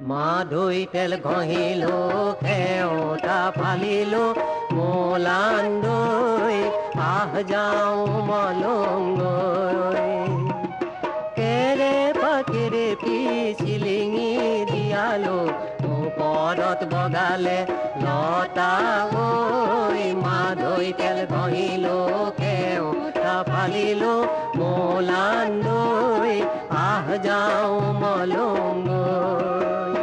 মাধুই তেল ঘঁহিলো খেওঁতা ফালিলো মোলান্দৈ আহ যাওঁ মলংগৈ কেৰে পাকেৰে পিচিলিঙি দিয়ালো ওপৰত বগালে লতা ঐ মাধুই তেল ঘঁহিলো খেওঁতা ফালিলো মোলান্দৈ আহ যাওঁ মলংগৈ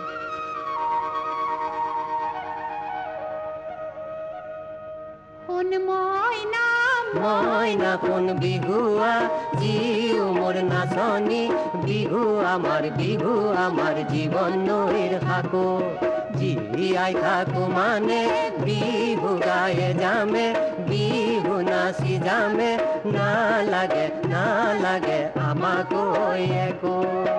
মইনা কোন বিহুয়া জিউ মোর নাচনি বিহু আমার জীবন নৈর খাকো জিয়াই থাকো মানে বিহু গায়ে যামে বিহু নাচি যামে না লাগে আমাকো একো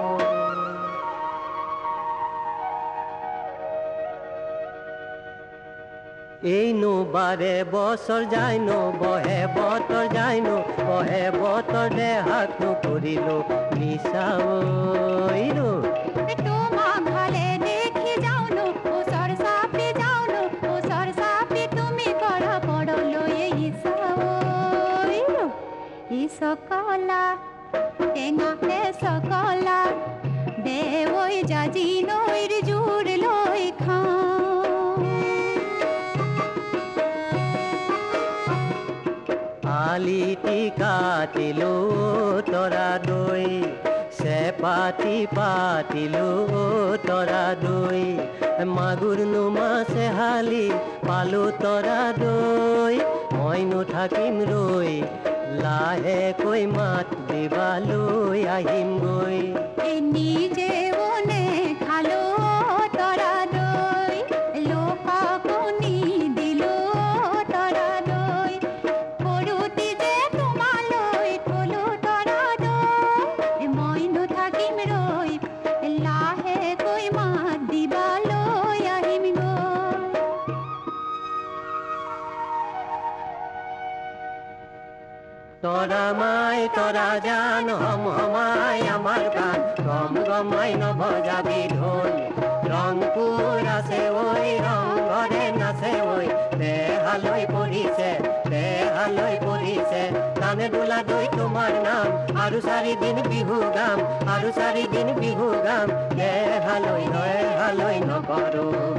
এই নো বারে বছর যাই নো বহে বতর যাই নো বহে বতর দেহাত নো করিল নিশা ওই নো তোমাক ভালে দেখি যাও নো ওসর সাপে যাও নো ওসর সাপে তুমি কড়া পড়লো এই ইসা ওই নো ই সকলা টেঙা হে সকলা দে ওই জাজি নইর জুর লই খা আলিটি কাটিলো তৰা দৈ চেপাতি পাতিলো তৰা দৈ মাগুৰ নো মাছে হালি পালো তৰা দৈ মইনো থাকিম ৰৈ লাহেকৈ মাত দিবালৈ আহিম গৈ নিজে ওনে খালো তৰা দৈ লোককো নি দিলো তৰা দৈ সৰুতি যে তোমালৈ থলো তৰা দৈ মইনো থাকিম ৰৈ লাহেকৈ মাত দিবালৈ আহিম গৈ তৰা মাই তৰা জান হম হমাই আমাৰ গান গম গমাই নভজাবি ঢোল ৰংপুৰ আছে ঐ ৰংঘৰে নাচে ঐ দেহালৈ পৰিছে কাণে দোলা দৈ তোমাৰ নাম আৰু 4 দিন বিহু গাম দেহালৈ নকৰো